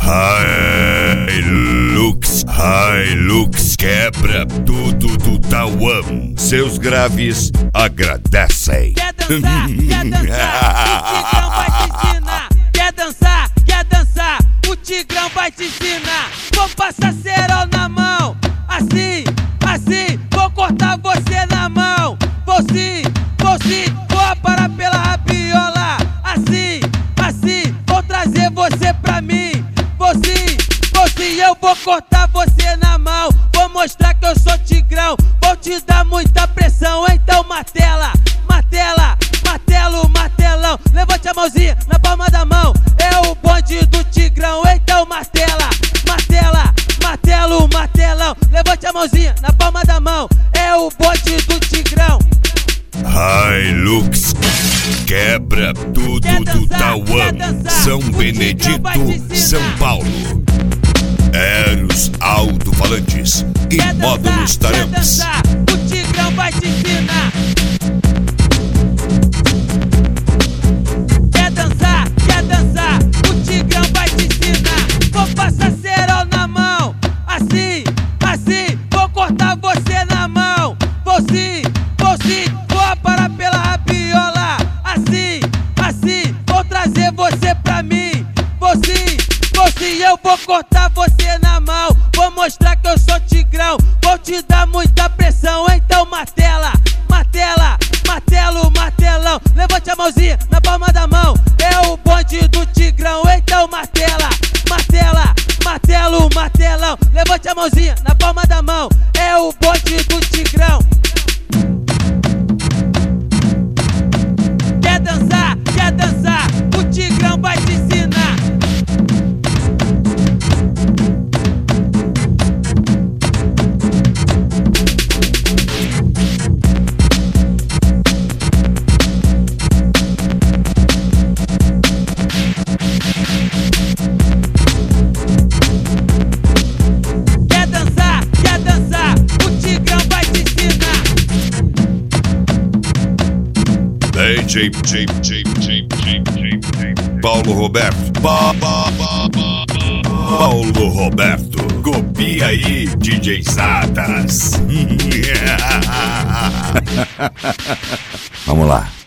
Hilux quebra tudo do Tauã. Seus graves agradecem. Quer dançar? Quer dançar? O Tigrão vai te ensinar. Quer dançar? Quer dançar? O Tigrão vai te ensinar. Vou passar cerol na mão. Assim, assim, vou cortar você na mão. Vou sim, vou aparar pela rabiola. Assim, assim, vou trazer você pra mim. Vou sim, eu vou cortar você na mão. Vou mostrar que eu sou Tigrão. Vou te dar muita pressão. Então martela, martela, martelo, martelão. Levante a mãozinha na palma da mão. É o bonde do Tigrão. Então martela, martela, martelo, martelão. Levante a mãozinha na palma da mão. É o bonde do Tigrão. Hilux quebra tudo do Tauã. São Benedito, São Paulo. Eros alto-falantes e módulos taramps. O Tigrão vai te ensinar. Quer dançar? Quer dançar? O Tigrão vai te ensinar. Vou passar cerol na mão. Assim, assim, vou cortar você na mão. Vou sim, vou aparar pela rabiola. Assim, assim, vou trazer você pra mim. Vou sim, eu vou cortar você na mão. Vou mostrar que eu sou Tigrão. Vou te dar muita pressão. Então martela, martela, martelo, martelão. Levante a mãozinha na palma da mão. É o bonde do Tigrão. Então martela, martela, martelo, martelão. Levante a mãozinha na palma da mão. É o bonde do Tigrão. Quer dançar? Quer dançar? O Tigrão vai te ensinar. Quer dançar? Quer dançar? O Tigrão vai te ensinar. Paulo Roberto. Paulo Roberto. Copia aí, DJ Satas. Vamos lá.